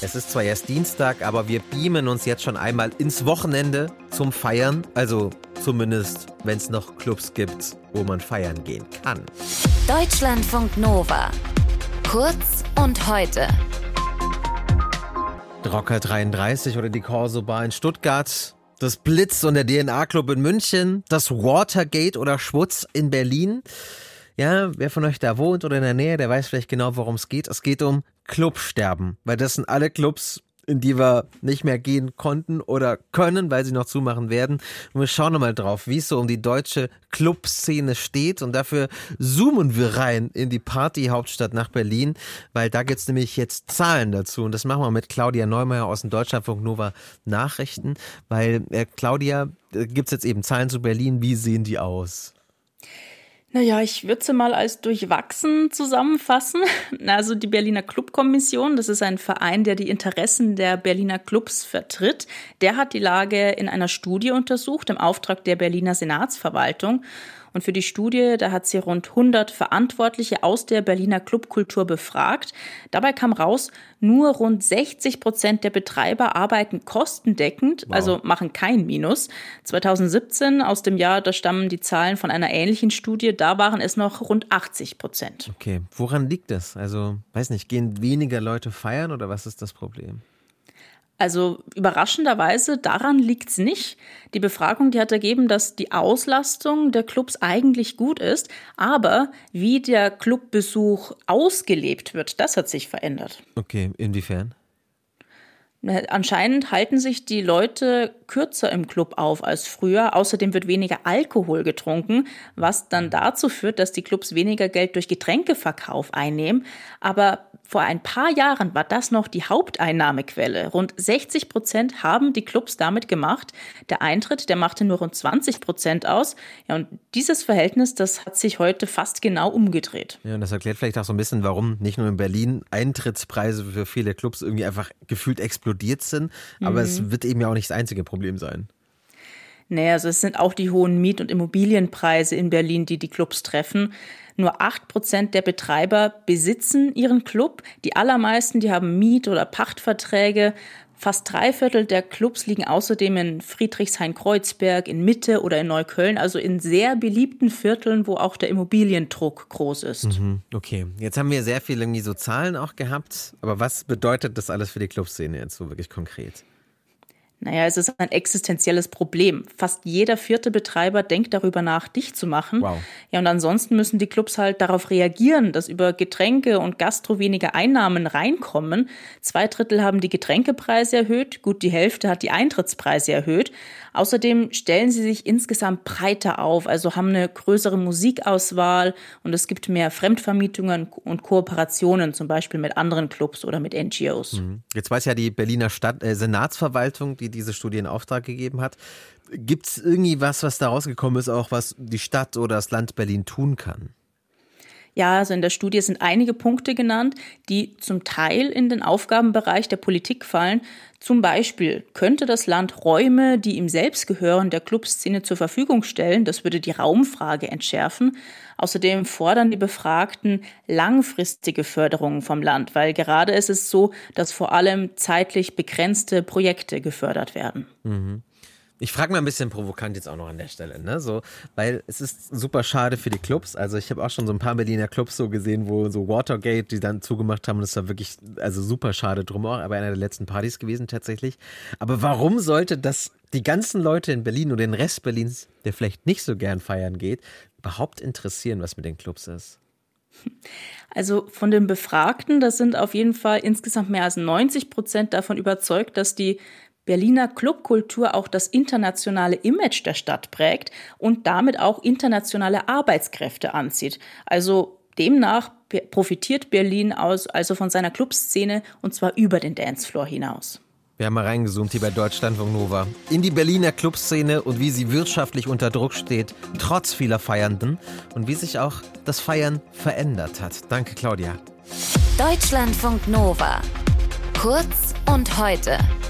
Es ist zwar erst Dienstag, aber wir beamen uns jetzt schon einmal ins Wochenende zum Feiern. Also zumindest, wenn es noch Clubs gibt, wo man feiern gehen kann. Deutschlandfunk Nova. Kurz und heute. Rocker 33 oder die Corso Bar in Stuttgart. Das Blitz und der DNA-Club in München. Das Watergate oder Schwutz in Berlin. Ja, wer von euch da wohnt oder in der Nähe, der weiß vielleicht genau, worum es geht. Es geht um Clubsterben, weil das sind alle Clubs, in die wir nicht mehr gehen konnten oder können, weil sie noch zumachen werden. Und wir schauen mal drauf, wie es so um die deutsche Clubszene steht. Und dafür zoomen wir rein in die Partyhauptstadt nach Berlin, weil da gibt es nämlich jetzt Zahlen dazu. Und das machen wir mit Claudia Neumeier aus den Deutschlandfunk Nova Nachrichten. Weil, Claudia, gibt es jetzt eben Zahlen zu Berlin. Wie sehen die aus? Naja, ich würde sie mal als durchwachsen zusammenfassen. Also die Berliner Clubkommission, das ist ein Verein, der die Interessen der Berliner Clubs vertritt. Der hat die Lage in einer Studie untersucht im Auftrag der Berliner Senatsverwaltung. Und für die Studie, da hat sie rund 100 Verantwortliche aus der Berliner Clubkultur befragt. Dabei kam raus, nur rund 60% der Betreiber arbeiten kostendeckend, also machen kein Minus. 2017, aus dem Jahr, da stammen die Zahlen von einer ähnlichen Studie, da waren es noch rund 80%. Okay, woran liegt das? Also, weiß nicht, gehen weniger Leute feiern oder was ist das Problem? Also überraschenderweise, daran liegt's nicht. Die Befragung, die hat ergeben, dass die Auslastung der Clubs eigentlich gut ist, aber wie der Clubbesuch ausgelebt wird, das hat sich verändert. Okay, inwiefern? Anscheinend halten sich die Leute kürzer im Club auf als früher. Außerdem wird weniger Alkohol getrunken, was dann dazu führt, dass die Clubs weniger Geld durch Getränkeverkauf einnehmen. Aber vor ein paar Jahren war das noch die Haupteinnahmequelle. Rund 60% haben die Clubs damit gemacht. Der Eintritt, der machte nur rund 20% aus. Ja, und dieses Verhältnis, das hat sich heute fast genau umgedreht. Ja, und das erklärt vielleicht auch so ein bisschen, warum nicht nur in Berlin Eintrittspreise für viele Clubs irgendwie einfach gefühlt explodiert sind. Aber es wird eben ja auch nicht das einzige Problem sein. Naja, also es sind auch die hohen Miet- und Immobilienpreise in Berlin, die die Clubs treffen. Nur 8% der Betreiber besitzen ihren Club. Die allermeisten, die haben Miet- oder Pachtverträge. Fast 3/4 der Clubs liegen außerdem in Friedrichshain-Kreuzberg, in Mitte oder in Neukölln, also in sehr beliebten Vierteln, wo auch der Immobiliendruck groß ist. Okay, jetzt haben wir sehr viel irgendwie so Zahlen auch gehabt. Aber was bedeutet das alles für die Clubszene jetzt so wirklich konkret? Naja, es ist ein existenzielles Problem. Fast jeder 4. Betreiber denkt darüber nach, dicht zu machen. Wow. Ja, und ansonsten müssen die Clubs halt darauf reagieren, dass über Getränke und Gastro weniger Einnahmen reinkommen. 2/3 haben die Getränkepreise erhöht, gut die Hälfte hat die Eintrittspreise erhöht. Außerdem stellen sie sich insgesamt breiter auf, also haben eine größere Musikauswahl und es gibt mehr Fremdvermietungen und Kooperationen, zum Beispiel mit anderen Clubs oder mit NGOs. Jetzt weiß ja die Berliner Senatsverwaltung, die diese Studie in Auftrag gegeben hat. Gibt es irgendwie was da rausgekommen ist, auch was die Stadt oder das Land Berlin tun kann? Ja, also in der Studie sind einige Punkte genannt, die zum Teil in den Aufgabenbereich der Politik fallen. Zum Beispiel könnte das Land Räume, die ihm selbst gehören, der Clubszene zur Verfügung stellen. Das würde die Raumfrage entschärfen. Außerdem fordern die Befragten langfristige Förderungen vom Land, weil gerade ist es so, dass vor allem zeitlich begrenzte Projekte gefördert werden. Ich frage mal ein bisschen provokant jetzt auch noch an der Stelle, ne? So, weil es ist super schade für die Clubs. Also ich habe auch schon so ein paar Berliner Clubs so gesehen, wo so Watergate, die dann zugemacht haben. Und das war wirklich, also super schade drum auch, aber einer der letzten Partys gewesen tatsächlich. Aber warum sollte das die ganzen Leute in Berlin oder den Rest Berlins, der vielleicht nicht so gern feiern geht, überhaupt interessieren, was mit den Clubs ist? Also von den Befragten, das sind auf jeden Fall insgesamt mehr als 90% davon überzeugt, dass die Berliner Clubkultur auch das internationale Image der Stadt prägt und damit auch internationale Arbeitskräfte anzieht. Also demnach profitiert Berlin also von seiner Clubszene und zwar über den Dancefloor hinaus. Wir haben mal reingezoomt hier bei Deutschlandfunk Nova in die Berliner Clubszene und wie sie wirtschaftlich unter Druck steht, trotz vieler Feiernden und wie sich auch das Feiern verändert hat. Danke, Claudia. Deutschlandfunk Nova. Kurz und heute.